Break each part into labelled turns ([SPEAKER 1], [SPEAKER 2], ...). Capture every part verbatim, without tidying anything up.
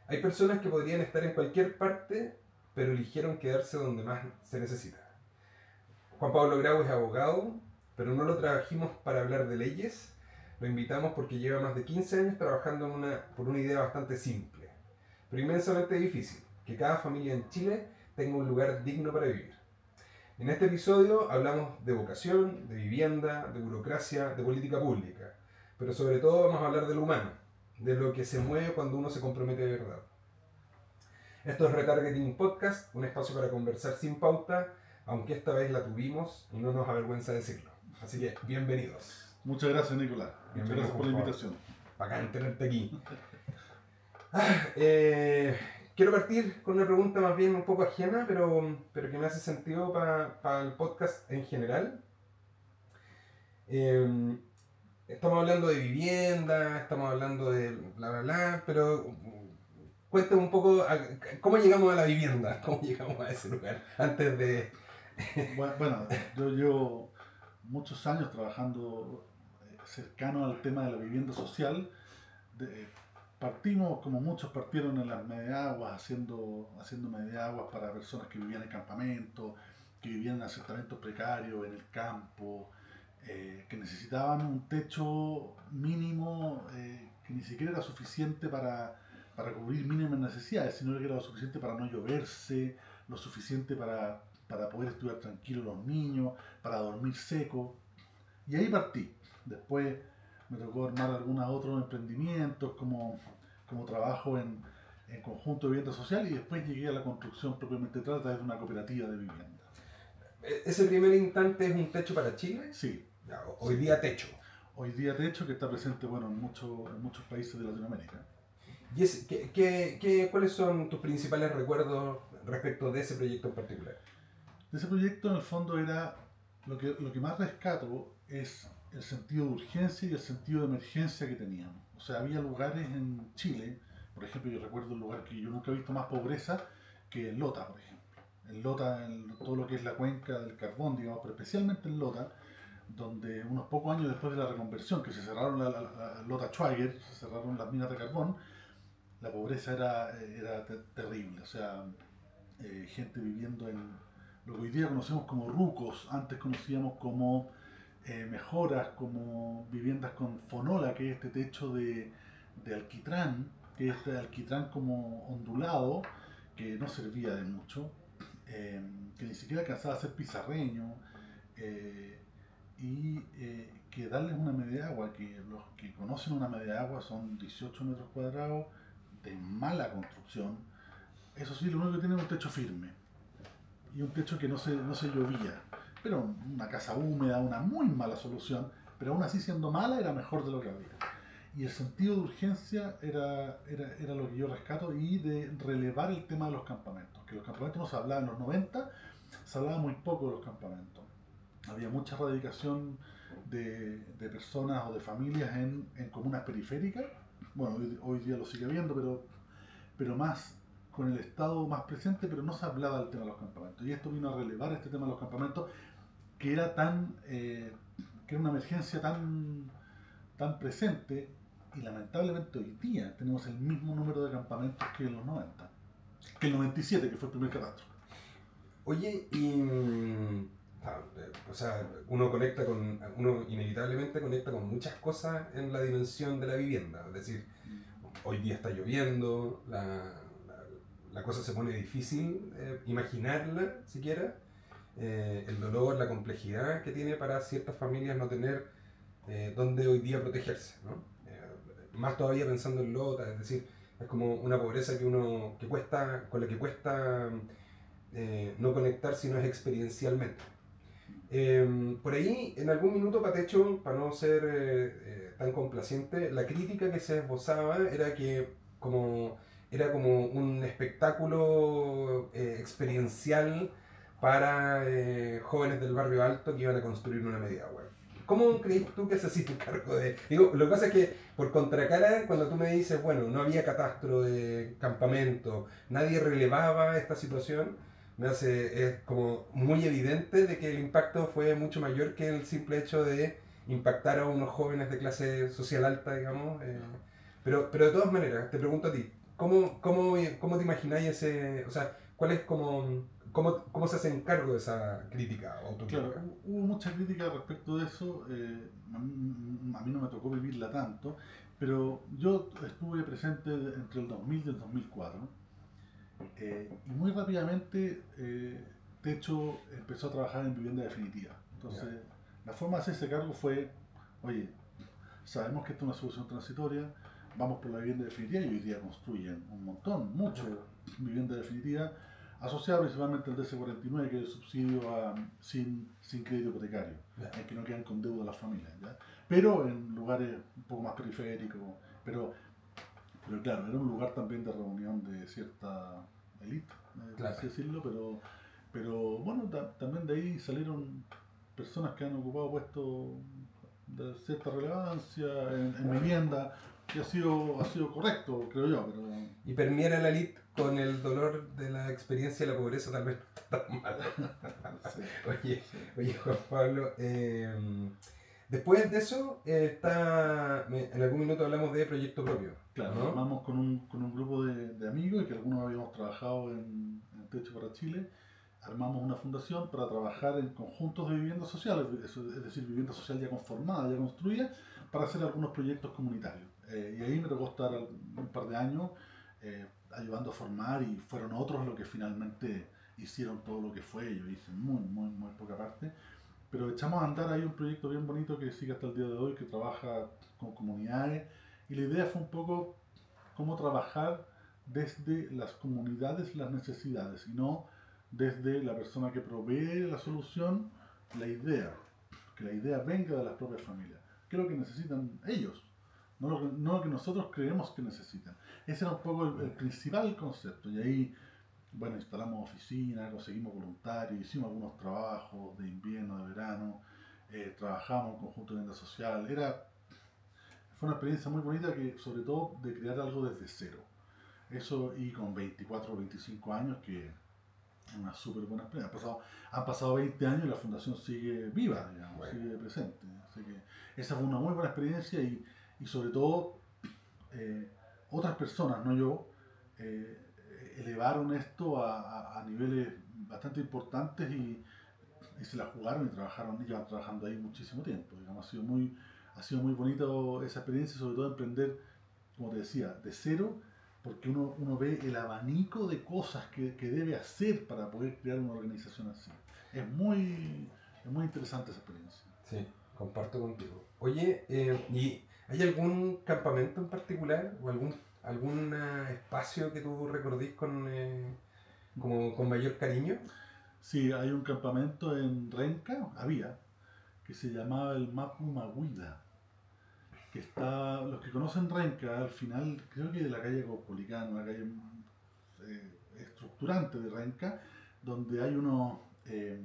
[SPEAKER 1] Hay personas que podrían estar en cualquier parte, pero eligieron quedarse donde más se necesita. Juan Pablo Grau es abogado, pero no lo trajimos para hablar de leyes. Lo invitamos porque lleva más de quince años trabajando en una, por una idea bastante simple, pero inmensamente difícil: que cada familia en Chile tenga un lugar digno para vivir. En este episodio hablamos de vocación, de vivienda, de burocracia, de política pública, pero sobre todo vamos a hablar de lo humano, de lo que se mueve cuando uno se compromete de verdad. Esto es Retargeting Podcast, un espacio para conversar sin pauta, aunque esta vez la tuvimos y no nos avergüenza decirlo. Así que, bienvenidos.
[SPEAKER 2] Muchas gracias, Nicolás. Muchas gracias por la invitación.
[SPEAKER 1] Bacán tenerte aquí. Ah, eh, quiero partir con una pregunta más bien un poco ajena, pero, pero que me hace sentido para pa el podcast en general. Eh, estamos hablando de vivienda, estamos hablando de bla bla bla, pero cuéntame un poco a, cómo llegamos a la vivienda, cómo llegamos a ese lugar antes de...
[SPEAKER 2] Bueno, bueno, yo llevo muchos años trabajando cercano al tema de la vivienda social. De, partimos, como muchos partieron en las mediaguas, haciendo, haciendo mediaguas para personas que vivían en campamentos, que vivían en asentamientos precarios, en el campo, eh, que necesitaban un techo mínimo eh, que ni siquiera era suficiente para, para cubrir mínimas necesidades, sino que era lo suficiente para no lloverse, lo suficiente para, para poder estudiar tranquilos los niños, para dormir seco. Y ahí partí. Después me tocó armar algunos otros emprendimientos, como, como trabajo en, en conjunto de vivienda social, y después llegué a la construcción propiamente tal a través de una cooperativa de vivienda.
[SPEAKER 1] ¿Ese primer instante es un techo para Chile?
[SPEAKER 2] Sí.
[SPEAKER 1] Ya, hoy día techo.
[SPEAKER 2] Hoy día techo, que está presente bueno, en, mucho, en muchos países de Latinoamérica.
[SPEAKER 1] ¿Y es, qué, qué, qué, cuáles son tus principales recuerdos respecto de ese proyecto en particular?
[SPEAKER 2] De ese proyecto, en el fondo, era lo que, lo que más rescato es el sentido de urgencia y el sentido de emergencia que teníamos. O sea, había lugares en Chile, por ejemplo, yo recuerdo un lugar que yo nunca he visto más pobreza que en Lota, por ejemplo. En Lota, en todo lo que es la cuenca del carbón, digamos, pero especialmente en Lota, donde unos pocos años después de la reconversión, que se cerraron la, la, la Lota Schwager, se cerraron las minas de carbón, la pobreza era, era te terrible. O sea, eh, gente viviendo en lo que hoy día conocemos como rucos, antes conocíamos como eh, mejoras, como viviendas con fonola, que es este techo de, de alquitrán, que es este alquitrán como ondulado, que no servía de mucho, eh, que ni siquiera alcanzaba a ser pizarreño, eh, y eh, que darles una media agua, que los que conocen una media agua son dieciocho metros cuadrados de mala construcción. Eso sí, lo único que tiene es un techo firme y un techo que no se, no se llovía, pero una casa húmeda, una muy mala solución, pero aún así, siendo mala, era mejor de lo que había. Y el sentido de urgencia era, era, era lo que yo rescato, y de relevar el tema de los campamentos, que los campamentos no se hablaba en los noventa, se hablaba muy poco de los campamentos. Había mucha radicación de, de personas o de familias en, en comunas periféricas. Bueno, hoy, hoy día lo sigue habiendo, pero, pero más con el Estado más presente, pero no se hablaba del tema de los campamentos. Y esto vino a relevar este tema de los campamentos, que era tan eh, que era una emergencia tan, tan presente, y lamentablemente hoy día tenemos el mismo número de campamentos que en los noventa, que el noventa y siete, que fue el primer catastro.
[SPEAKER 1] Oye, y... o sea, uno conecta con, uno inevitablemente conecta con muchas cosas en la dimensión de la vivienda. Es decir, hoy día está lloviendo, la, la, la cosa se pone difícil eh, imaginarla siquiera. Eh, el dolor, la complejidad que tiene para ciertas familias no tener eh, donde hoy día protegerse, ¿no? Eh, más todavía pensando en Lota, es decir, es como una pobreza que uno que cuesta, con la que cuesta eh, no conectar si no es experiencialmente. Eh, por ahí, en algún minuto, Patecho, para no ser eh, eh, tan complaciente, la crítica que se esbozaba era que como, era como un espectáculo eh, experiencial para eh, jóvenes del barrio alto que iban a construir una media web. ¿Cómo crees tú que se hacía cargo de...? Digo, lo que pasa es que, por contracara, cuando tú me dices, bueno, no había catastro de campamento, nadie relevaba esta situación, me hace, es como muy evidente de que el impacto fue mucho mayor que el simple hecho de impactar a unos jóvenes de clase social alta, digamos. Eh, pero, pero de todas maneras, te pregunto a ti, ¿cómo, cómo, cómo te imagináis ese, o sea, cuál es como, cómo, cómo se hacen cargo de esa crítica o
[SPEAKER 2] Claro,
[SPEAKER 1] autocrítica?
[SPEAKER 2] hu- hubo mucha crítica respecto de eso, eh, a mí a mí no me tocó vivirla tanto, pero yo estuve presente entre el dos mil y el dos mil cuatro, eh, y muy rápidamente eh, Techo empezó a trabajar en vivienda definitiva.
[SPEAKER 1] Ya,
[SPEAKER 2] Entonces, la forma de hacerse cargo fue, oye, sabemos que esto es una solución transitoria, vamos por la vivienda definitiva y hoy día construyen un montón, mucho vivienda definitiva, asociada principalmente al D S cuarenta y nueve, que es el subsidio a, sin, sin crédito hipotecario,
[SPEAKER 1] ya,
[SPEAKER 2] en que no quedan con deuda las familias, ¿ya? Pero en lugares un poco más periféricos, pero, pero claro, era un lugar también de reunión de cierta élite, eh, por
[SPEAKER 1] claro.
[SPEAKER 2] así decirlo, pero, pero bueno, ta- también de ahí salieron personas que han ocupado puestos de cierta relevancia en, en vivienda, que ha sido, ha sido correcto, creo yo, pero
[SPEAKER 1] Y permear a la elite con el dolor de la experiencia de la pobreza tal vez no está tan malo.
[SPEAKER 2] sí,
[SPEAKER 1] Oye,
[SPEAKER 2] sí.
[SPEAKER 1] oye Juan Pablo, eh, después de eso eh, está, me- en algún minuto hablamos de proyecto propio,
[SPEAKER 2] Claro,
[SPEAKER 1] ¿no?
[SPEAKER 2] armamos con un, con un grupo de, de amigos y que algunos habíamos trabajado en, en Techo para Chile, armamos una fundación para trabajar en conjuntos de viviendas sociales, eso- es decir, vivienda social ya conformada, ya construida, para hacer algunos proyectos comunitarios. Eh, y ahí me tocó estar un par de años eh, ayudando a formar y fueron otros los que finalmente hicieron todo lo que fue, yo hice muy, muy, muy poca parte, pero echamos a andar ahí un proyecto bien bonito que sigue hasta el día de hoy, que trabaja con comunidades y la idea fue un poco cómo trabajar desde las comunidades las necesidades y no desde la persona que provee la solución, la idea, que la idea venga de las propias familias. ¿Qué es lo que necesitan ellos? No lo que, no lo que nosotros creemos que necesitan. Ese era un poco el, el principal concepto. Y ahí, bueno, instalamos oficinas, conseguimos voluntarios, hicimos algunos trabajos de invierno, de verano, eh, trabajamos en conjunto de vivienda social. Era, fue una experiencia muy bonita que, sobre todo, de crear algo desde cero. Eso y con veinticuatro o veinticinco años, que es una súper buena experiencia. Han pasado, han pasado veinte años y la fundación sigue viva, digamos,
[SPEAKER 1] Bueno,
[SPEAKER 2] sigue presente. Así que esa fue una muy buena experiencia y, y sobre todo eh, otras personas, no yo, eh, elevaron esto a, a, a niveles bastante importantes y, y se la jugaron y trabajaron, y llevan trabajando ahí muchísimo tiempo. Digamos, ha sido muy, ha sido muy bonito esa experiencia, sobre todo emprender, como te decía, de cero, porque uno, uno ve el abanico de cosas que, que debe hacer para poder crear una organización así. Es muy, es muy interesante esa experiencia.
[SPEAKER 1] sí, comparto contigo. Oye, eh, ¿y hay algún campamento en particular o algún, algún eh, espacio que tú recordís con, eh, como, con mayor cariño?
[SPEAKER 2] Sí, hay un campamento en Renca, había, que se llamaba el Mapu Maguida, que está, los que conocen Renca, al final, creo que de la calle Caupolicán, una calle eh, estructurante de Renca, donde hay unos eh,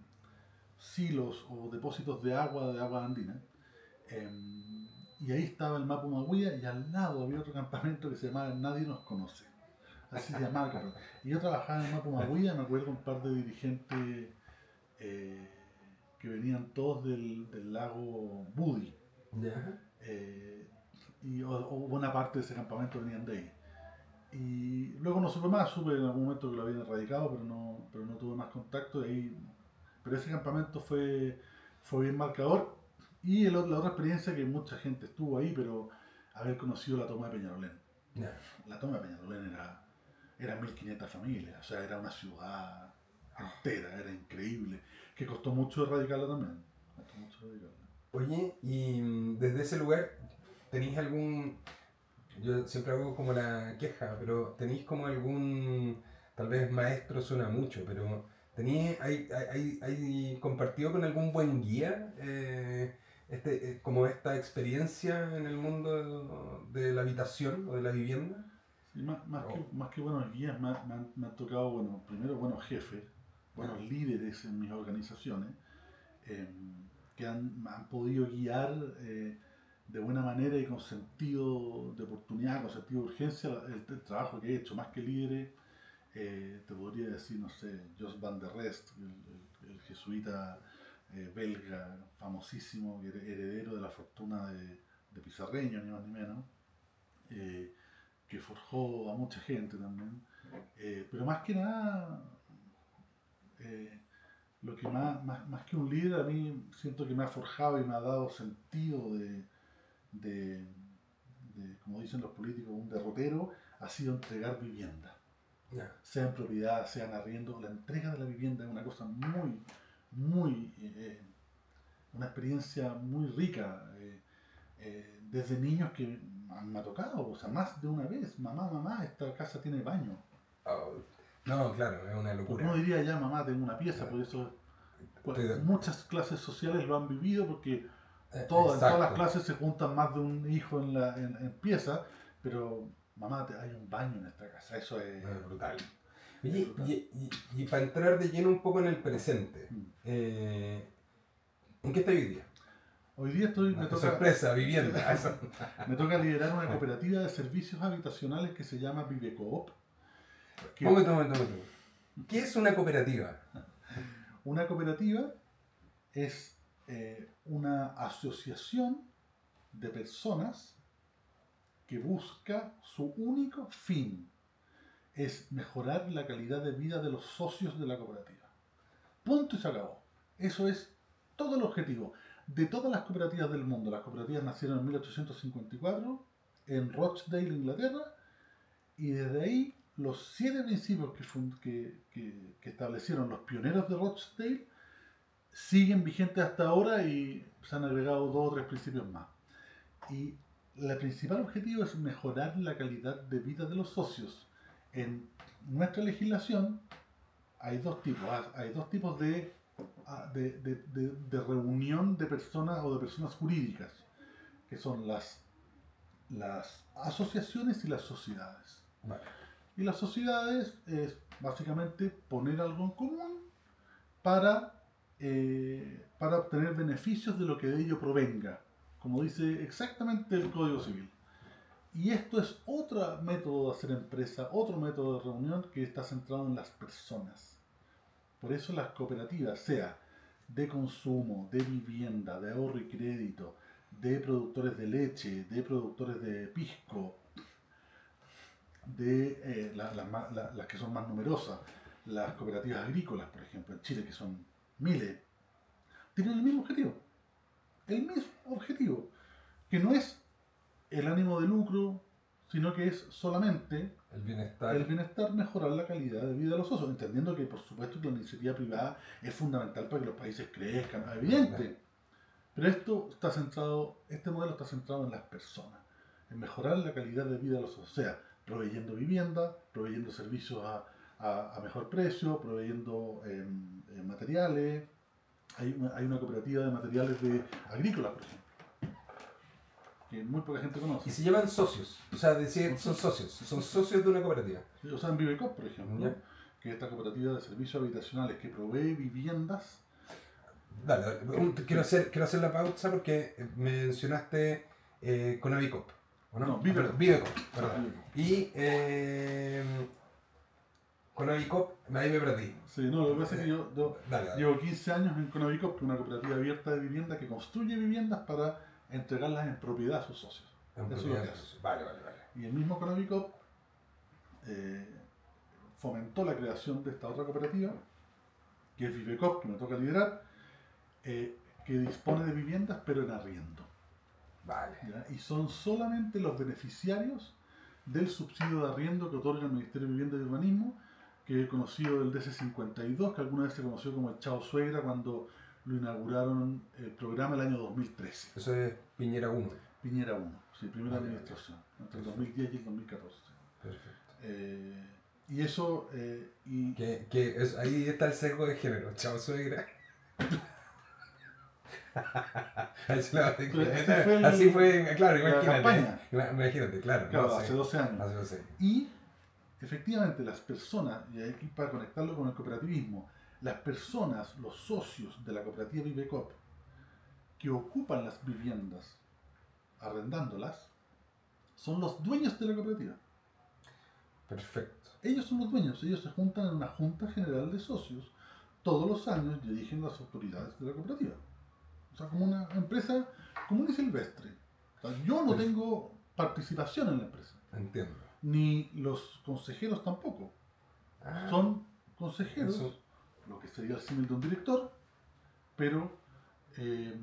[SPEAKER 2] silos o depósitos de agua, de agua andina. Eh, y ahí estaba el Mapu Maguida y al lado había otro campamento que se llamaba Nadie nos conoce. Así se llamaba el campamento. Y yo trabajaba en el Mapu Maguida, me acuerdo un par de dirigentes eh, que venían todos del, del lago Budi.
[SPEAKER 1] Ya.
[SPEAKER 2] Eh, y, o, o buena parte de ese campamento venían de ahí. Y luego no supe más, supe en algún momento que lo habían erradicado, pero no, pero no tuve más contacto. Y ahí, pero ese campamento fue, fue bien marcador. Y el, la otra experiencia que mucha gente estuvo ahí, pero haber conocido la toma de Peñalolén.
[SPEAKER 1] Ya.
[SPEAKER 2] La toma de Peñalolén era, era mil quinientas familias, o sea, era una ciudad entera, era increíble. Que costó mucho erradicarla también. Costó mucho erradicarla.
[SPEAKER 1] Oye, y mm, desde ese lugar, ¿tenéis algún, yo siempre hago como la queja, pero tenéis como algún, tal vez maestro suena mucho, pero tenéis, hay, hay, hay, hay compartido con algún buen guía eh, este, eh, como esta experiencia en el mundo de, de la habitación o de la vivienda?
[SPEAKER 2] Sí, más, más, que,
[SPEAKER 1] Oh,
[SPEAKER 2] más que buenos guías, me, me han, me han tocado, bueno, primero buenos jefes, buenos
[SPEAKER 1] ya,
[SPEAKER 2] líderes en mis organizaciones, eh, que han, han podido guiar eh, de buena manera y con sentido de oportunidad, con sentido de urgencia, el, el trabajo que he hecho, más que líderes. Eh, te podría decir, no sé, Jos van der Rest, el, el, el jesuita eh, belga, famosísimo, heredero de la fortuna de, de Pizarreño, ni más ni menos. Eh, que forjó a mucha gente también. Eh, pero más que nada, eh, lo que más, más, más que un líder, a mí siento que me ha forjado y me ha dado sentido de, de, de como dicen los políticos, un derrotero, ha sido entregar vivienda.
[SPEAKER 1] Yeah.
[SPEAKER 2] Sea en propiedad, sea en arriendo. La entrega de la vivienda es una cosa muy, muy, eh, una experiencia muy rica. Eh, eh, desde niños que me ha tocado, o sea, más de una vez, mamá, mamá, esta casa tiene baño.
[SPEAKER 1] Oh, no, claro, es una locura.
[SPEAKER 2] No diría ya, mamá, tengo una pieza, por eso pues,
[SPEAKER 1] de...
[SPEAKER 2] muchas clases sociales lo han vivido porque todo, en todas las clases se juntan más de un hijo en, la, en, en pieza, pero mamá, te, hay un baño en esta casa, eso es,
[SPEAKER 1] es brutal. Oye, es brutal. Y, y, y para entrar de lleno un poco en el presente, mm. eh, ¿en qué estás hoy día?
[SPEAKER 2] Hoy día estoy... Me toca,
[SPEAKER 1] sorpresa, vivienda.
[SPEAKER 2] Me toca liderar una cooperativa de servicios habitacionales que se llama Vivecoop.
[SPEAKER 1] Que... Momento, momento, momento. ¿Qué es una cooperativa?
[SPEAKER 2] Una cooperativa es eh, una asociación de personas que busca su único fin, es mejorar la calidad de vida de los socios de la cooperativa. Punto y se acabó. Eso es todo el objetivo. De todas las cooperativas del mundo, las cooperativas nacieron en mil ochocientos cincuenta y cuatro en Rochdale, Inglaterra, y desde ahí los siete principios que, fund, que, que, que establecieron los pioneros de Rochdale siguen vigentes hasta ahora y se han agregado dos o tres principios más. Y el principal objetivo es mejorar la calidad de vida de los socios. En nuestra legislación hay dos tipos, hay dos tipos de, de, de, de, de reunión de personas o de personas jurídicas, que son las, las asociaciones y las sociedades.
[SPEAKER 1] Vale.
[SPEAKER 2] Y las sociedades es básicamente poner algo en común para, eh, para obtener beneficios de lo que de ello provenga, como dice exactamente el Código Civil. Y esto es otro método de hacer empresa, otro método de reunión que está centrado en las personas. Por eso las cooperativas, sea de consumo, de vivienda, de ahorro y crédito, de productores de leche, de productores de pisco, de eh, la, la, la, las que son más numerosas, las cooperativas agrícolas, por ejemplo, en Chile, que son miles, tienen el mismo objetivo. El mismo objetivo, que no es el ánimo de lucro, sino que es solamente
[SPEAKER 1] el bienestar,
[SPEAKER 2] el bienestar, mejorar la calidad de vida de los socios, entendiendo que por supuesto que la iniciativa privada es fundamental para que los países crezcan, evidente. Pero esto está centrado, este modelo está centrado en las personas, en mejorar la calidad de vida de los socios, o sea, proveyendo vivienda, proveyendo servicios a, a, a mejor precio, proveyendo eh, eh, materiales. Hay una, hay una cooperativa de materiales de agrícolas, por ejemplo, que muy poca gente conoce.
[SPEAKER 1] Y se llaman socios, o sea, decir, son socios, son socios de una cooperativa.
[SPEAKER 2] O sea, en Vivecoop, por ejemplo, ¿yeah? Que es esta cooperativa de servicios habitacionales que provee viviendas.
[SPEAKER 1] Dale, dale. Quiero, hacer, quiero hacer la pausa porque mencionaste eh, Conavicoop. ¿O no?
[SPEAKER 2] No, Vivecoop.
[SPEAKER 1] Vivecoop, perdón. Y eh, Conavicoop, ahí me perdí.
[SPEAKER 2] Sí, no, lo que pasa es que yo, yo
[SPEAKER 1] dale, dale.
[SPEAKER 2] llevo quince años en Conavicoop, que es una cooperativa abierta de vivienda que construye viviendas para entregarlas en propiedad a sus socios.
[SPEAKER 1] En
[SPEAKER 2] Eso
[SPEAKER 1] propiedad
[SPEAKER 2] es lo que
[SPEAKER 1] socios. Vale, vale, vale.
[SPEAKER 2] Y el mismo Conavicoop eh, fomentó la creación de esta otra cooperativa, que es Vivecoop, que me toca liderar, eh, que dispone de viviendas pero en arriendo.
[SPEAKER 1] Vale.
[SPEAKER 2] ¿Ya? Y son solamente los beneficiarios del subsidio de arriendo que otorga el Ministerio de Vivienda y Urbanismo, que he conocido del D C cincuenta y dos, que alguna vez se conoció como el Chao Suegra cuando lo inauguraron el programa el año dos mil trece.
[SPEAKER 1] Eso es Piñera uno.
[SPEAKER 2] Piñera uno, sí, primera vale, administración, entre el dos mil diez y el dos mil catorce.
[SPEAKER 1] Perfecto.
[SPEAKER 2] Eh, y eso... Eh, y
[SPEAKER 1] que, que es, ahí está el sesgo de género, Chao Suegra. Así, fue el, así fue, claro, imagínate. Imagínate, claro.
[SPEAKER 2] Claro,
[SPEAKER 1] no,
[SPEAKER 2] hace
[SPEAKER 1] sí,
[SPEAKER 2] doce años.
[SPEAKER 1] Hace doce.
[SPEAKER 2] Y efectivamente las personas, y aquí para conectarlo con el cooperativismo, las personas, los socios de la cooperativa Vivecoop, que ocupan las viviendas arrendándolas, son los dueños de la cooperativa.
[SPEAKER 1] Perfecto.
[SPEAKER 2] Ellos son los dueños, ellos se juntan en una junta general de socios todos los años y eligen las autoridades de la cooperativa. O sea, como una empresa común y silvestre. O sea, yo no tengo participación en la empresa.
[SPEAKER 1] Entiendo.
[SPEAKER 2] ni los consejeros tampoco.
[SPEAKER 1] Ah,
[SPEAKER 2] Son consejeros,
[SPEAKER 1] eso.
[SPEAKER 2] lo que sería el símil de un director, pero eh,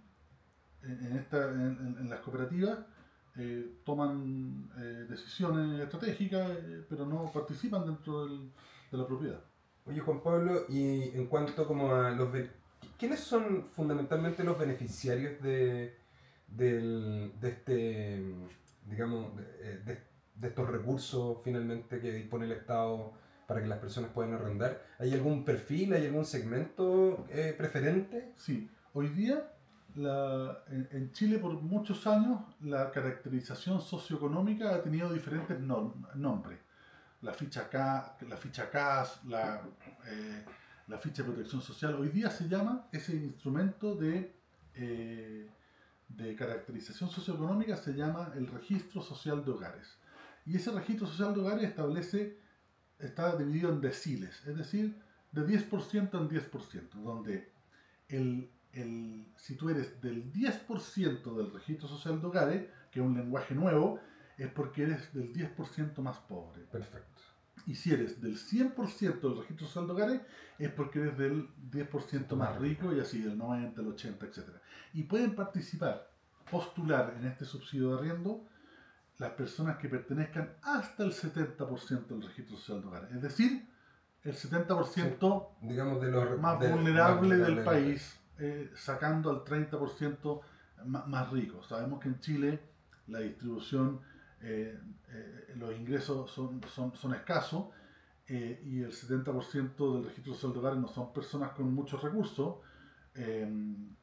[SPEAKER 2] en, en, esta, en, en las cooperativas eh, toman eh, decisiones estratégicas, eh, pero no participan dentro del, de la propiedad.
[SPEAKER 1] Oye, Juan Pablo, y en cuanto como a los... ben- ¿Quiénes son fundamentalmente los beneficiarios de, del- de este, digamos, de, eh, de- de estos recursos finalmente que dispone el Estado para que las personas puedan arrendar? ¿Hay algún perfil, hay algún segmento eh, preferente?
[SPEAKER 2] Sí, hoy día la, en, en Chile por muchos años la caracterización socioeconómica ha tenido diferentes nom- nombres. La ficha K, la ficha C A S, la, eh, la ficha de protección social. Hoy día se llama ese instrumento de, eh, de caracterización socioeconómica, se llama el Registro Social de Hogares. Y ese Registro Social de Hogares establece, está dividido en deciles, es decir, de diez por ciento en diez por ciento, donde el, el, si tú eres del diez por ciento del Registro Social de Hogares, que es un lenguaje nuevo, es porque eres del diez por ciento más pobre.
[SPEAKER 1] Perfecto.
[SPEAKER 2] Y si eres del cien por ciento del Registro Social de Hogares, es porque eres del diez por ciento más rico, y así, del noventa, el ochenta, etcétera. Y pueden participar, postular en este subsidio de arriendo las personas que pertenezcan hasta el setenta por ciento del Registro Social de Hogares. Es decir, el setenta por ciento
[SPEAKER 1] Sí, digamos de los
[SPEAKER 2] más
[SPEAKER 1] de,
[SPEAKER 2] vulnerable
[SPEAKER 1] más
[SPEAKER 2] del país, eh, sacando al treinta por ciento más, más rico. Sabemos que en Chile la distribución, eh, eh, los ingresos son, son, son escasos, eh, y el setenta por ciento del registro social de hogares no son personas con muchos recursos, eh,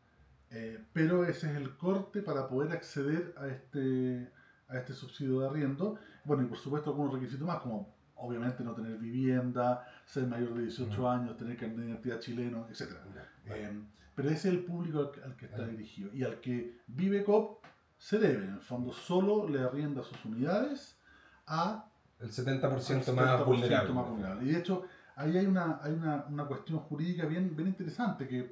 [SPEAKER 2] eh, pero ese es el corte para poder acceder a este, a este subsidio de arriendo. Bueno, y por supuesto algunos requisitos más, como obviamente no tener vivienda, ser mayor de dieciocho
[SPEAKER 1] Mm.
[SPEAKER 2] años, tener carnet de identidad chileno, etcétera.
[SPEAKER 1] Ya, vale.
[SPEAKER 2] Eh, pero ese es el público al, al que está
[SPEAKER 1] Ah.
[SPEAKER 2] dirigido. Y al que Vivecoop se debe, en el fondo, solo le arrienda sus unidades a
[SPEAKER 1] El setenta por ciento
[SPEAKER 2] al
[SPEAKER 1] más
[SPEAKER 2] setenta por ciento
[SPEAKER 1] vulnerable.
[SPEAKER 2] más vulnerable. Y de hecho, ahí hay una, hay una, una cuestión jurídica bien, bien interesante, que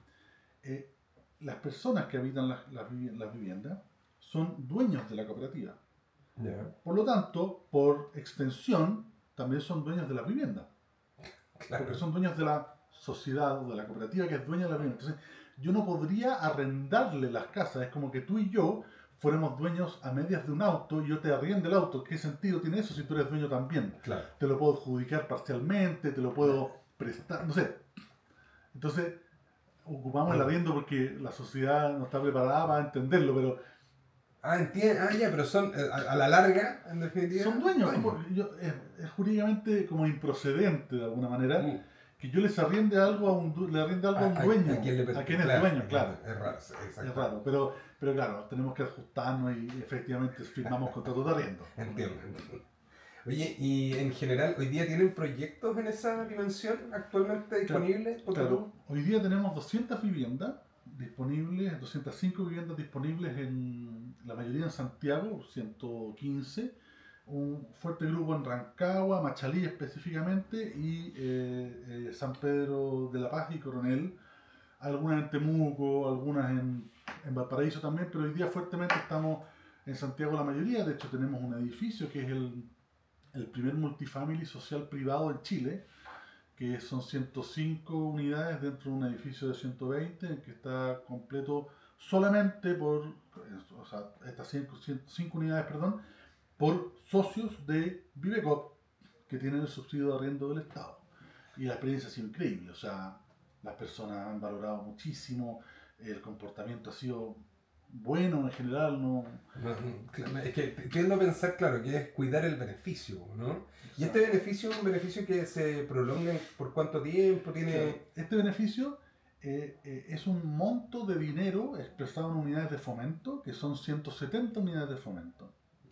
[SPEAKER 2] eh, las personas que habitan las, las, vivi- las viviendas son dueños de la cooperativa.
[SPEAKER 1] Ya,
[SPEAKER 2] Por lo tanto, por extensión, también son dueños de las viviendas.
[SPEAKER 1] claro.
[SPEAKER 2] Porque son dueños de la sociedad o de la cooperativa que es dueña de la vivienda. Entonces, yo no podría arrendarle las casas. Es como que tú y yo fuéramos dueños a medias de un auto y yo te arriendo el auto. ¿Qué sentido tiene eso si tú eres dueño también?
[SPEAKER 1] Claro.
[SPEAKER 2] Te lo puedo adjudicar parcialmente, te lo puedo prestar, no sé. Entonces, ocupamos el arriendo porque la sociedad no está preparada para entenderlo, pero
[SPEAKER 1] Ah, entiendo. Ah, ya, pero son eh, a, a la larga, en definitiva.
[SPEAKER 2] son dueños. Porque yo- es, es jurídicamente como improcedente de alguna manera
[SPEAKER 1] Mm.
[SPEAKER 2] que yo les arriende algo a un, du- le arriende algo a un
[SPEAKER 1] A- a-
[SPEAKER 2] dueño.
[SPEAKER 1] a quien le
[SPEAKER 2] ¿A
[SPEAKER 1] per-
[SPEAKER 2] quién es
[SPEAKER 1] claro,
[SPEAKER 2] dueño? Claro.
[SPEAKER 1] Es raro, sí, exacto.
[SPEAKER 2] Es raro, pero, pero claro, tenemos que ajustarnos y efectivamente firmamos contratos de arriendo.
[SPEAKER 1] Entiendo, entiendo. Oye, y en general, ¿hoy día tienen proyectos en esa dimensión actualmente disponibles? Ponte
[SPEAKER 2] Claro,
[SPEAKER 1] tú.
[SPEAKER 2] hoy día tenemos doscientas viviendas disponibles, doscientas cinco viviendas disponibles en la mayoría en Santiago, ciento quince, un fuerte grupo en Rancagua, Machalí específicamente, y eh, eh, San Pedro de la Paz y Coronel, algunas en Temuco, algunas en, en Valparaíso también, pero hoy día fuertemente estamos en Santiago la mayoría. De hecho tenemos un edificio que es el, el primer multifamily social privado en Chile, que son ciento cinco unidades dentro de un edificio de ciento veinte, que está completo solamente por, o sea, estas ciento cinco unidades, perdón, por socios de Vivecoop, que tienen el subsidio de arriendo del Estado. Y la experiencia ha sido increíble, o sea, las personas han valorado muchísimo, el comportamiento ha sido bueno en general, no...
[SPEAKER 1] No, no, claro, es que tiendo a pensar, claro, que es cuidar el beneficio, ¿no? Y este beneficio es un beneficio que se prolonga por cuánto tiempo tiene.
[SPEAKER 2] Claro, este beneficio eh, eh, es un monto de dinero expresado en unidades de fomento, que son ciento setenta unidades de fomento.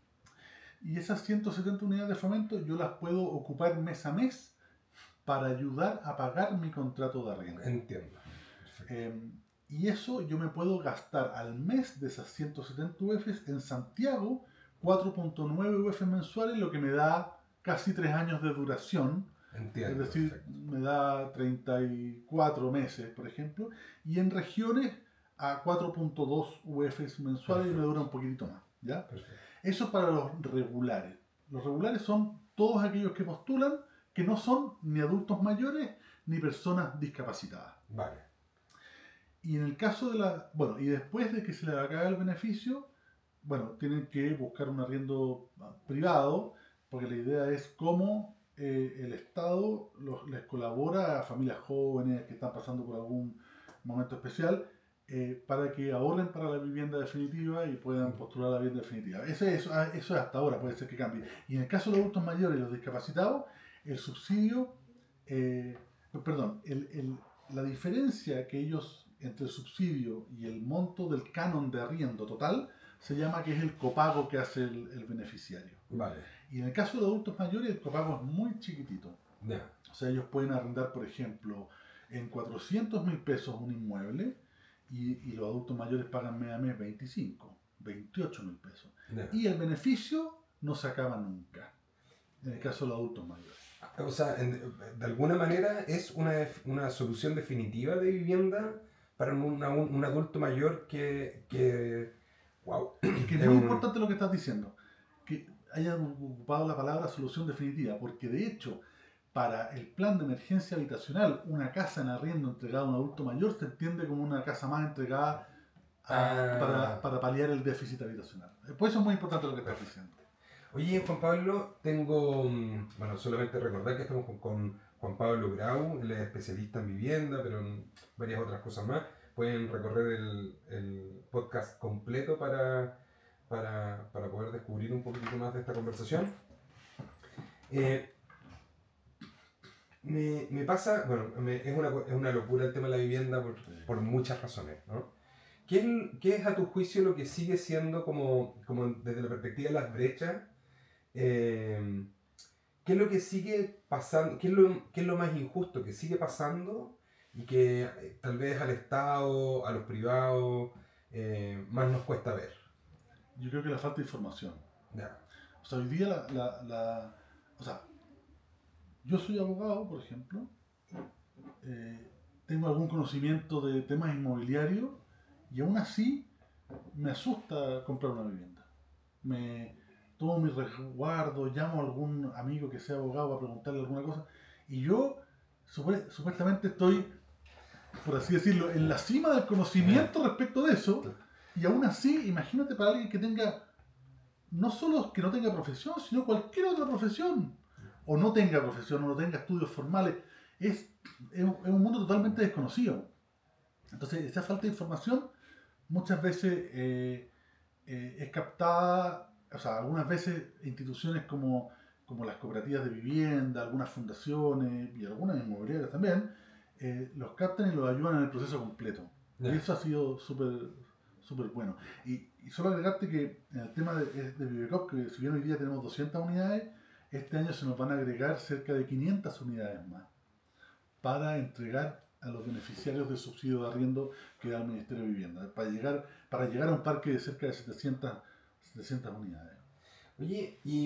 [SPEAKER 2] Y esas ciento setenta unidades de fomento yo las puedo ocupar mes a mes para ayudar a pagar mi contrato de arriendo.
[SPEAKER 1] Entiendo.
[SPEAKER 2] Eh, y eso yo me puedo gastar al mes de esas ciento setenta U Fs en Santiago, cuatro punto nueve U F mensuales, lo que me da casi tres años de duración.
[SPEAKER 1] Entiendo.
[SPEAKER 2] Es decir,
[SPEAKER 1] Perfecto.
[SPEAKER 2] me da treinta y cuatro meses, por ejemplo, y en regiones a cuatro punto dos U Fs mensuales. Perfecto. Y me dura un poquitito más, ¿ya?
[SPEAKER 1] Perfecto.
[SPEAKER 2] Eso es para los regulares. Los regulares son todos aquellos que postulan que no son ni adultos mayores ni personas discapacitadas.
[SPEAKER 1] Vale.
[SPEAKER 2] Y en el caso de la... Bueno, y después de que se les acabe el beneficio, bueno, tienen que buscar un arriendo privado, porque la idea es cómo eh, el Estado los, les colabora a familias jóvenes que están pasando por algún momento especial, eh, para que ahorren para la vivienda definitiva y puedan postular la vivienda definitiva. Eso es, eso es hasta ahora, puede ser que cambie. Y en el caso de los adultos mayores y los discapacitados, el subsidio, eh, perdón, el, el, la diferencia que ellos entre el subsidio y el monto del canon de arriendo total se llama que es el copago que hace el, el beneficiario.
[SPEAKER 1] Vale.
[SPEAKER 2] Y en el caso de los adultos mayores el copago es muy chiquitito.
[SPEAKER 1] Yeah.
[SPEAKER 2] O sea, ellos pueden arrendar, por ejemplo, en cuatrocientos mil pesos un inmueble y, y los adultos mayores pagan mes a mes veinticinco, veintiocho mil pesos.
[SPEAKER 1] Yeah.
[SPEAKER 2] Y el beneficio no se acaba nunca, en el caso de los adultos mayores.
[SPEAKER 1] O sea, en, de alguna manera es una, una solución definitiva de vivienda para un, un, un adulto mayor que... que wow.
[SPEAKER 2] Que es muy un... importante lo que estás diciendo, que hayas ocupado la palabra solución definitiva, porque de hecho, para el plan de emergencia habitacional, una casa en arriendo entregada a un adulto mayor se entiende como una casa más entregada a, ah. para, para paliar el déficit habitacional. Por eso es muy importante lo que estás diciendo.
[SPEAKER 1] Oye, Juan Pablo, tengo, bueno, solamente recordar que estamos con, con Juan Pablo Grau, él es especialista en vivienda, pero en varias otras cosas más. Pueden recorrer el, el podcast completo para, para, para poder descubrir un poquito más de esta conversación. Eh, me, me pasa, bueno, me, es, una, es una locura el tema de la vivienda por, por muchas razones, ¿no? ¿Qué es, ¿Qué es a tu juicio lo que sigue siendo como, como desde la perspectiva de las brechas? Eh, ¿Qué es lo que sigue pasando? ¿Qué es lo, qué es lo más injusto que sigue pasando y que eh, tal vez al Estado, a los privados, eh, más nos cuesta ver?
[SPEAKER 2] Yo creo que la falta de información.
[SPEAKER 1] Yeah.
[SPEAKER 2] O sea, hoy día la, la, la... O sea, yo soy abogado, por ejemplo, eh, tengo algún conocimiento de temas inmobiliarios y aún así me asusta comprar una vivienda. Me... tomo mi resguardo, llamo a algún amigo que sea abogado a preguntarle alguna cosa y yo supu- supuestamente estoy, por así decirlo, en la cima del conocimiento respecto de eso, y aún así, imagínate para alguien que tenga, no solo que no tenga profesión, sino cualquier otra profesión, o no tenga profesión, o no tenga estudios formales, es, es, un, es un mundo totalmente desconocido. Entonces, esa falta de información muchas veces eh, eh, es captada. O sea, algunas veces instituciones como, como las cooperativas de vivienda, algunas fundaciones y algunas inmobiliarias también, eh, los captan y los ayudan en el proceso completo. Yeah. Y eso ha sido súper súper bueno. Y, y solo agregarte que en el tema de, de Vivecop, que si bien hoy día tenemos doscientas unidades, este año se nos van a agregar cerca de quinientas unidades más para entregar a los beneficiarios del subsidio de arriendo que da el Ministerio de Vivienda, para llegar, para llegar a un parque de cerca de setecientas unidades.
[SPEAKER 1] Oye, y...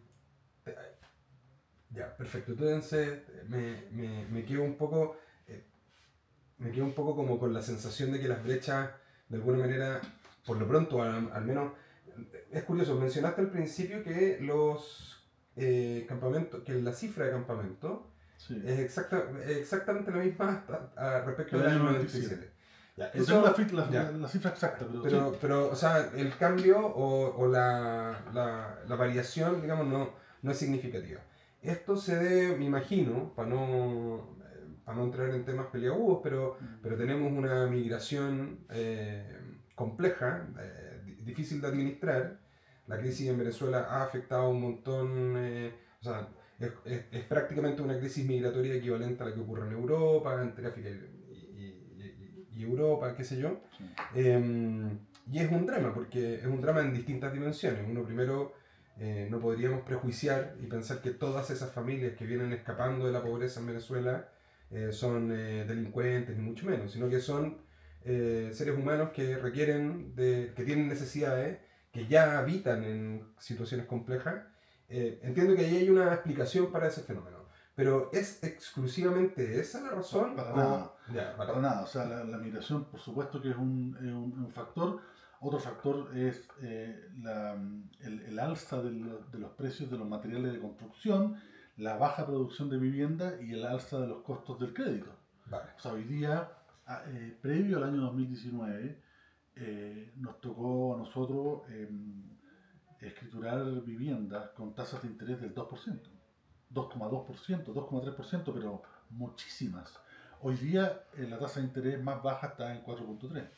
[SPEAKER 1] Ya, perfecto. Entonces me, me, me quedo un poco... Eh, me quedo un poco como con la sensación de que las brechas, de alguna manera, por lo pronto, al, al menos... Es curioso, mencionaste al principio que los eh, campamentos, que la cifra de campamento sí. es exacta, exactamente la misma hasta, a, respecto del año noventa y siete.
[SPEAKER 2] Ya, eso es la, la, la cifra exacta, pero,
[SPEAKER 1] pero,
[SPEAKER 2] sí.
[SPEAKER 1] pero o sea, el cambio o, o la, la, la variación, digamos, no, no es significativa. Esto se debe, me imagino, para no, para no entrar en temas peliagudos, pero, mm. pero tenemos una migración eh, compleja, eh, difícil de administrar. La crisis en Venezuela ha afectado un montón, eh, o sea, es, es, es prácticamente una crisis migratoria equivalente a la que ocurre en Europa, entre África y y Europa, qué sé yo, sí. eh, y es un drama, porque es un drama en distintas dimensiones. Uno primero, eh, no podríamos prejuiciar y pensar que todas esas familias que vienen escapando de la pobreza en Venezuela eh, son eh, delincuentes, ni mucho menos, sino que son eh, seres humanos que requieren, de, que tienen necesidades, que ya habitan en situaciones complejas. Eh, entiendo que ahí hay una explicación para ese fenómeno. Pero ¿es exclusivamente esa la razón?
[SPEAKER 2] Para
[SPEAKER 1] o...
[SPEAKER 2] nada.
[SPEAKER 1] Ya, para...
[SPEAKER 2] para nada. O sea, la, la migración, por supuesto que es un, es un, un factor. Otro factor es eh, la, el, el alza de, lo, de los precios de los materiales de construcción, la baja producción de vivienda y el alza de los costos del crédito.
[SPEAKER 1] Vale.
[SPEAKER 2] O sea, hoy día, eh, previo al año dos mil diecinueve, eh, nos tocó a nosotros eh, escriturar viviendas con tasas de interés del dos por ciento, dos coma dos por ciento, dos coma tres por ciento, pero muchísimas. Hoy día eh, la tasa de interés más baja está en cuatro punto tres.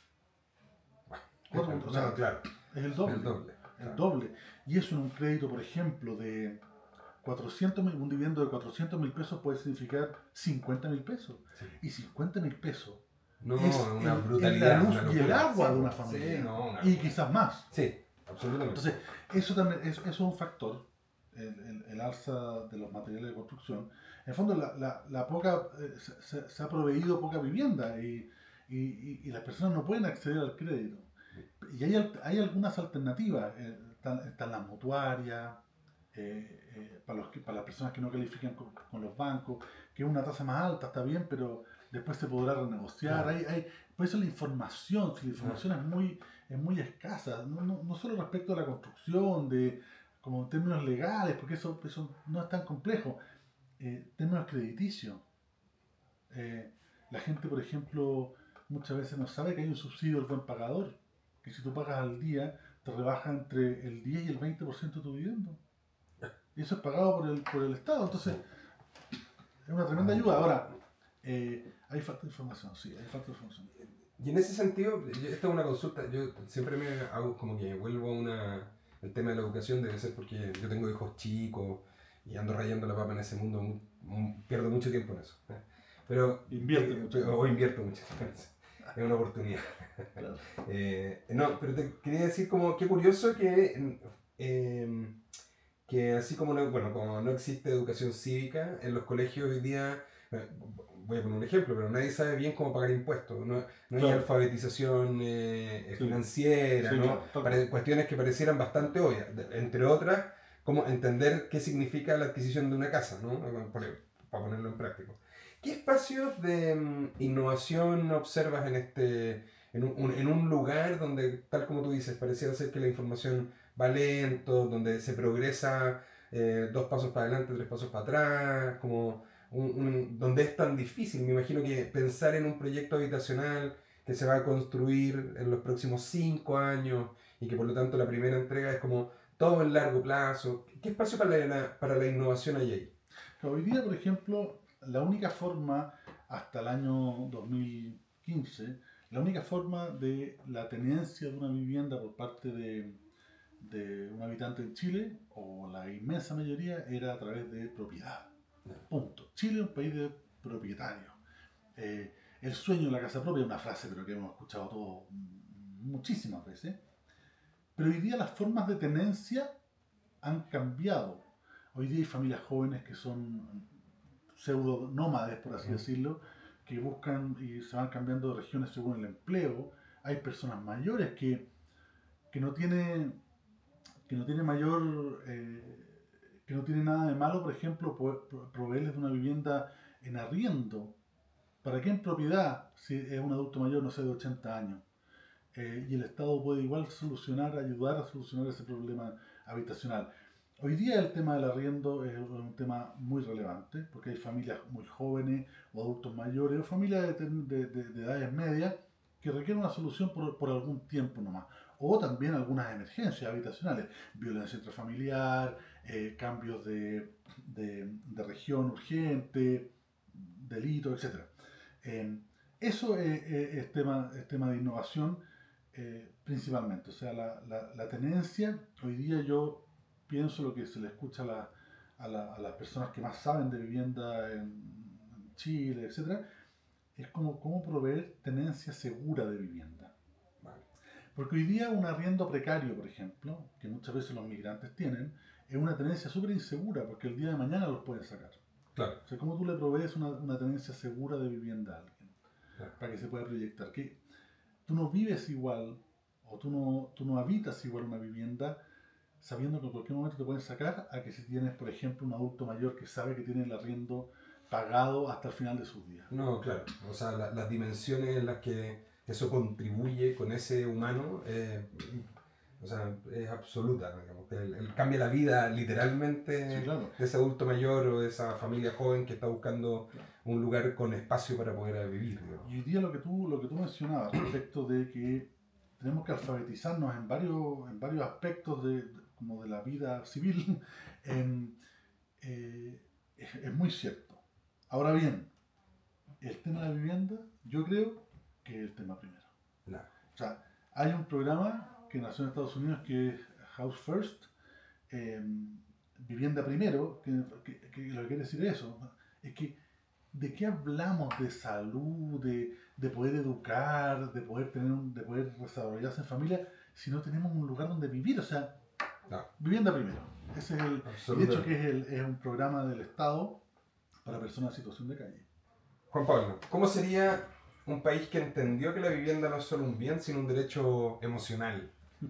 [SPEAKER 1] Bueno, o sea, no, claro.
[SPEAKER 2] Es el doble.
[SPEAKER 1] El doble.
[SPEAKER 2] El
[SPEAKER 1] Claro.
[SPEAKER 2] doble. Y eso en un crédito, por ejemplo, de cuatrocientos mil, un dividendo de cuatrocientos mil pesos puede significar cincuenta mil pesos.
[SPEAKER 1] Sí.
[SPEAKER 2] Y cincuenta mil pesos
[SPEAKER 1] No,
[SPEAKER 2] es
[SPEAKER 1] una
[SPEAKER 2] el,
[SPEAKER 1] brutalidad.
[SPEAKER 2] la luz
[SPEAKER 1] una
[SPEAKER 2] y el agua
[SPEAKER 1] sí,
[SPEAKER 2] de una
[SPEAKER 1] sí,
[SPEAKER 2] familia.
[SPEAKER 1] no, una
[SPEAKER 2] y quizás más.
[SPEAKER 1] Sí, absolutamente.
[SPEAKER 2] Entonces, eso también es, eso es un factor, el, el, el alza de los materiales de construcción. En el fondo, la, la, la poca, eh, se, se ha proveído poca vivienda y, y, y, y las personas no pueden acceder al crédito. Y hay, hay algunas alternativas, eh, están, están las mutuarias, eh, eh, para, los que, para las personas que no califican con, con los bancos, que es una tasa más alta, está bien, pero después se podrá renegociar.
[SPEAKER 1] Claro.
[SPEAKER 2] Hay, hay, por eso la información, si la información es muy, es muy escasa, no, no, no solo respecto a la construcción, de como en términos legales, porque eso, eso no es tan complejo, eh, términos crediticios. Eh, la gente, por ejemplo, muchas veces no sabe que hay un subsidio al buen pagador, que si tú pagas al día, te rebaja entre el diez y el veinte por ciento de tu vivienda. Y eso es pagado por el, por el Estado. Entonces, es una tremenda ayuda. Ahora, eh, hay falta de información, sí, hay falta de información.
[SPEAKER 1] Y en ese sentido, yo, esta es una consulta, yo siempre me hago como que vuelvo a una... El tema de la educación debe ser porque yo tengo hijos chicos y ando rayando la papa en ese mundo, mu, mu, pierdo mucho tiempo en eso. Pero...
[SPEAKER 2] Invierte
[SPEAKER 1] eh,
[SPEAKER 2] mucho.
[SPEAKER 1] O invierto mucho tiempo en eso. Es una oportunidad.
[SPEAKER 2] Claro.
[SPEAKER 1] eh, no, pero te quería decir como, qué curioso que... Eh, que así como no, bueno, como no existe educación cívica, en los colegios hoy día, voy a poner un ejemplo, pero nadie sabe bien cómo pagar impuestos, no, no hay
[SPEAKER 2] Claro.
[SPEAKER 1] alfabetización eh,
[SPEAKER 2] Sí.
[SPEAKER 1] financiera,
[SPEAKER 2] Sí,
[SPEAKER 1] ¿no?
[SPEAKER 2] claro.
[SPEAKER 1] Para cuestiones que parecieran bastante obvias, entre otras, cómo entender qué significa la adquisición de una casa, ¿no? Para, para ponerlo en práctico. ¿Qué espacios de um, innovación observas en, este, en, un, en un lugar donde, tal como tú dices, pareciera ser que la información va lento, donde se progresa eh, dos pasos para adelante, tres pasos para atrás, como un, un, donde es tan difícil? Me imagino que pensar en un proyecto habitacional que se va a construir en los próximos cinco años y que por lo tanto la primera entrega es como todo en largo plazo. ¿Qué espacio para la, para la innovación hay ahí?
[SPEAKER 2] Hoy día, por ejemplo, la única forma, hasta el año dos mil quince, la única forma de la tenencia de una vivienda por parte de, de un habitante en Chile, o la inmensa mayoría, era a través de propiedad. Punto. Chile es un país de propietarios. Eh, el sueño de la casa propia es una frase, pero que hemos escuchado todos muchísimas veces. Pero hoy día las formas de tenencia han cambiado. Hoy día hay familias jóvenes que son pseudo nómades, por así decirlo, que buscan y se van cambiando de regiones según el empleo. Hay personas mayores que, que no tienen que no tiene mayor eh, que no tiene nada de malo, por ejemplo, proveerles de una vivienda en arriendo. ¿Para qué en propiedad si es un adulto mayor, no sé, de ochenta años? Eh, y el Estado puede igual solucionar, ayudar a solucionar ese problema habitacional. Hoy día el tema del arriendo es un tema muy relevante, porque hay familias muy jóvenes o adultos mayores o familias de, de, de, de edades medias que requieren una solución por, por algún tiempo nomás. O también algunas emergencias habitacionales, violencia intrafamiliar, eh, cambios de, de, de región urgente, delitos, etcétera. Eh, eso es, es, es, tema, es tema de innovación eh, principalmente. O sea, la, la, la tenencia, hoy día yo pienso lo que se le escucha a, la, a, la, a las personas que más saben de vivienda en, en Chile, etcétera, es como cómo proveer tenencia segura de vivienda. Vale. Porque hoy día un arriendo precario, por ejemplo, que muchas veces los migrantes tienen, es una tenencia súper insegura, porque el día de mañana los pueden sacar.
[SPEAKER 1] Claro.
[SPEAKER 2] O sea, ¿cómo tú le provees una, una tenencia segura de vivienda a alguien?
[SPEAKER 1] Claro.
[SPEAKER 2] Para que se pueda proyectar. Que tú no vives igual, o tú no, tú no habitas igual una vivienda, sabiendo que en cualquier momento te pueden sacar, a que si tienes, por ejemplo, un adulto mayor que sabe que tiene el arriendo pagado hasta el final de sus días.
[SPEAKER 1] No, claro. O sea, la, las dimensiones en las que eso contribuye con ese humano, eh, o sea, es absoluta, digamos, que él, él cambia la vida literalmente
[SPEAKER 2] Sí, claro.
[SPEAKER 1] de ese adulto mayor o de esa familia joven que está buscando
[SPEAKER 2] Claro.
[SPEAKER 1] un lugar con espacio para poder vivir, digamos.
[SPEAKER 2] Y hoy día lo que tú, lo que tú mencionabas respecto de que tenemos que alfabetizarnos en varios, en varios aspectos de, de- como de la vida civil, em, eh, es, es muy cierto. Ahora bien, el tema de la vivienda, yo creo que es el tema primero.
[SPEAKER 1] No.
[SPEAKER 2] O sea, hay un programa que nació en Estados Unidos que es House First, eh, vivienda primero, que, que, que lo que quiere decir eso, ¿no? Es que ¿de qué hablamos? De salud, de, de poder educar, de poder tener un, de poder desarrollarse en familia, si no tenemos un lugar donde vivir. O sea,
[SPEAKER 1] No.
[SPEAKER 2] vivienda primero. Ese es el, y de
[SPEAKER 1] Absolutamente.
[SPEAKER 2] hecho que es, el, es un programa del Estado para personas en situación de calle.
[SPEAKER 1] Juan Pablo, ¿cómo sería un país que entendió que la vivienda no es solo un bien, sino un derecho emocional?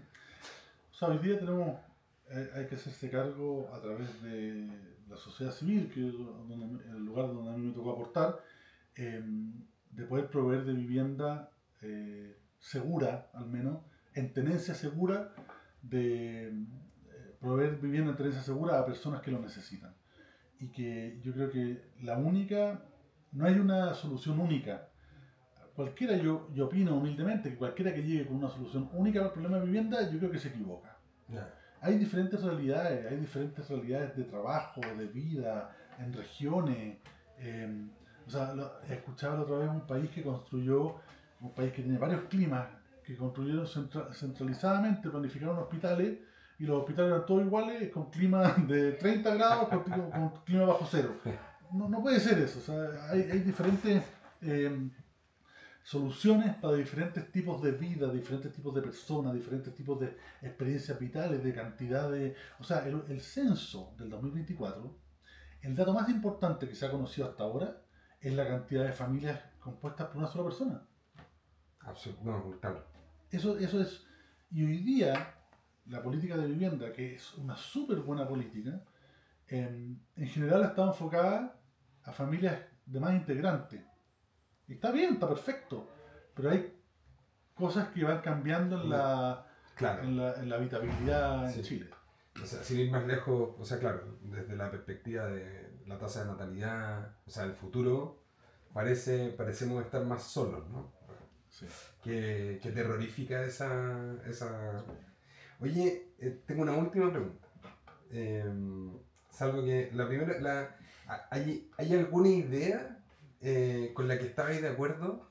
[SPEAKER 2] O sea, hoy día tenemos, hay, hay que hacerse cargo a través de la sociedad civil, que es donde- el lugar donde a mí me tocó aportar, eh, de poder proveer de vivienda eh, segura, al menos, en tenencia segura, de eh, proveer vivienda en tenencia segura a personas que lo necesitan. Y que yo creo que la única, no hay una solución única. Cualquiera, yo, yo opino humildemente, que cualquiera que llegue con una solución única al problema de vivienda, yo creo que se equivoca.
[SPEAKER 1] No.
[SPEAKER 2] Hay diferentes realidades, hay diferentes realidades de trabajo, de vida, en regiones. eh, o sea, lo, escuchaba la otra vez un país que construyó, un país que tiene varios climas, que construyeron centra- centralizadamente, planificaron hospitales, y los hospitales eran todos iguales, con clima de treinta grados, con, con clima bajo cero. No, no puede ser eso, o sea, hay, hay diferentes... eh, soluciones para diferentes tipos de vida, diferentes tipos de personas, diferentes tipos de experiencias vitales, de cantidad de... O sea, el, el censo del dos mil veinticuatro, el dato más importante que se ha conocido hasta ahora es la cantidad de familias compuestas por una sola persona.
[SPEAKER 1] Absol- no, claro.
[SPEAKER 2] Eso, eso es... Y hoy día, la política de vivienda, que es una súper buena política, en, en general está enfocada a familias de más integrantes. Y está bien, está perfecto, pero hay cosas que van cambiando en la,
[SPEAKER 1] Claro.
[SPEAKER 2] en la, en la habitabilidad en
[SPEAKER 1] Sí.
[SPEAKER 2] Chile.
[SPEAKER 1] O sea, sin ir más lejos, o sea, claro, desde la perspectiva de la tasa de natalidad, o sea, el futuro, parece, parecemos estar más solos, ¿no?
[SPEAKER 2] Sí.
[SPEAKER 1] Que, que terrorífica esa, esa... Oye, eh, tengo una última pregunta. Eh, salvo que la primera, la, ¿hay, ¿hay alguna idea eh, con la que estabais de acuerdo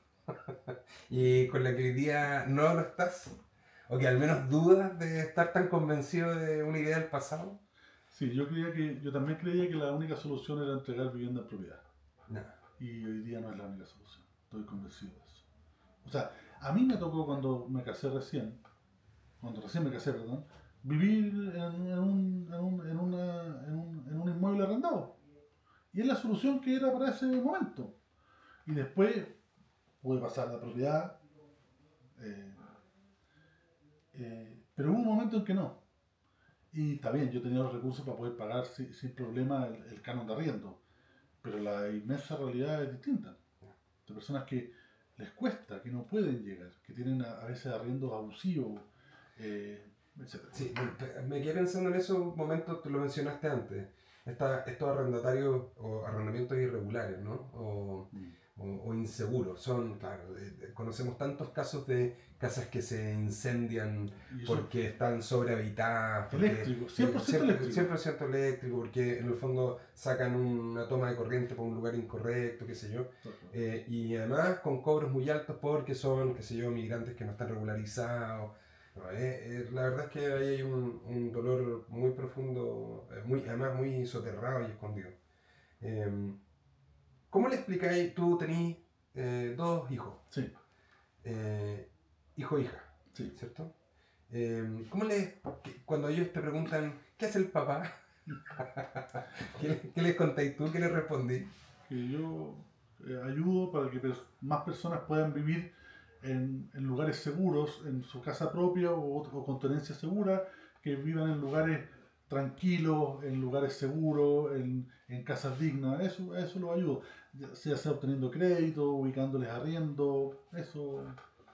[SPEAKER 1] y con la que hoy día no lo estás? ¿O que al menos dudas de estar tan convencido de una idea del pasado?
[SPEAKER 2] Sí, yo creía que, yo también creía que la única solución era entregar vivienda en propiedad.
[SPEAKER 1] No.
[SPEAKER 2] Y hoy día no es la única solución. Estoy convencido de eso. O sea, a mí me tocó cuando me casé recién, cuando recién me casé, perdón, vivir en, en un, en, un, en, una, en, un, en un inmueble arrendado. Y es la solución que era para ese momento. Y después pude pasar a la propiedad. Eh, eh, pero hubo un momento en que no. Y está bien, yo tenía los recursos para poder pagar sin, sin problema el, el canon de arriendo. Pero la inmensa realidad es distinta. De personas que les cuesta, que no pueden llegar, que tienen a, a veces arriendos abusivos, eh, etcétera.
[SPEAKER 1] Sí, bueno, pe- me quedé pensando en eso un momento, tú lo mencionaste antes. Esta- estos arrendatarios o arrendamientos irregulares, ¿no? O,
[SPEAKER 2] Mm.
[SPEAKER 1] o, o inseguros. Son, claro, de- de- conocemos tantos casos de casas que se incendian
[SPEAKER 2] Y eso
[SPEAKER 1] porque están sobrehabitadas. porque-
[SPEAKER 2] eléctrico, cien por ciento
[SPEAKER 1] eh,
[SPEAKER 2] eléctrico.
[SPEAKER 1] cien por ciento eléctrico, porque en el fondo sacan una toma de corriente por un lugar incorrecto, qué sé yo. Eh, y además con cobros muy altos porque son, qué sé yo, migrantes que no están regularizados. No, eh, eh, la verdad es que ahí hay un, un dolor muy profundo, eh, muy, además muy soterrado y escondido. Eh, ¿Cómo le explicáis? Tú tenés eh, dos hijos,
[SPEAKER 2] Sí,
[SPEAKER 1] eh, hijo e hija,
[SPEAKER 2] sí.
[SPEAKER 1] ¿cierto? Eh, ¿Cómo les, que- cuando ellos te preguntan, ¿qué hace el papá? ¿Qué, le- qué les contáis tú? ¿Qué les respondí?
[SPEAKER 2] Que yo eh, ayudo para que pers- más personas puedan vivir en, en lugares seguros, en su casa propia o, o con tenencia segura, que vivan en lugares tranquilos, en lugares seguros, en, en casas dignas. Eso, a eso lo ayudo. Ya sea, sea obteniendo crédito, ubicándoles arriendo, eso.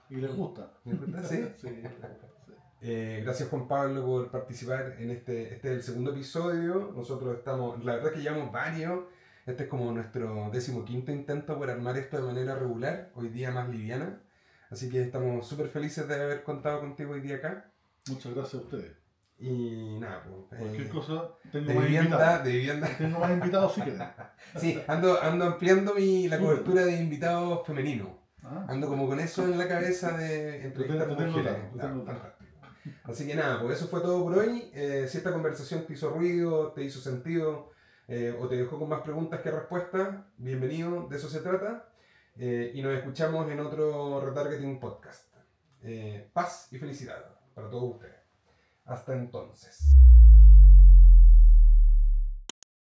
[SPEAKER 2] Y les gusta.
[SPEAKER 1] ¿Les gusta? ¿Sí?
[SPEAKER 2] Sí.
[SPEAKER 1] Eh, gracias Juan Pablo por participar en este, este es el segundo episodio. Nosotros estamos, la verdad es que llevamos varios. Este es como nuestro decimoquinto intento por armar esto de manera regular, hoy día más liviana. Así que estamos súper felices de haber contado contigo hoy día acá.
[SPEAKER 2] Muchas gracias a ustedes.
[SPEAKER 1] Y nada, pues.
[SPEAKER 2] Cualquier
[SPEAKER 1] eh,
[SPEAKER 2] cosa, tengo
[SPEAKER 1] de
[SPEAKER 2] más
[SPEAKER 1] vivienda,
[SPEAKER 2] invitados.
[SPEAKER 1] de vivienda.
[SPEAKER 2] Tengo más invitados si quieren.
[SPEAKER 1] Sí, ando, ando ampliando mi, la
[SPEAKER 2] Súper.
[SPEAKER 1] cobertura de invitados femeninos.
[SPEAKER 2] Ah,
[SPEAKER 1] Ando como con eso en la cabeza de entrevistar
[SPEAKER 2] Te tengo
[SPEAKER 1] mujeres.
[SPEAKER 2] claro, te
[SPEAKER 1] Claro,
[SPEAKER 2] tengo claro.
[SPEAKER 1] fantástico. Así que nada, pues eso fue todo por hoy. Eh, si esta conversación te hizo ruido, te hizo sentido eh, o te dejó con más preguntas que respuestas, bienvenido, de eso se trata. Eh, y nos escuchamos en otro Retargeting Podcast. Eh, paz y felicidad para todos ustedes. Hasta entonces.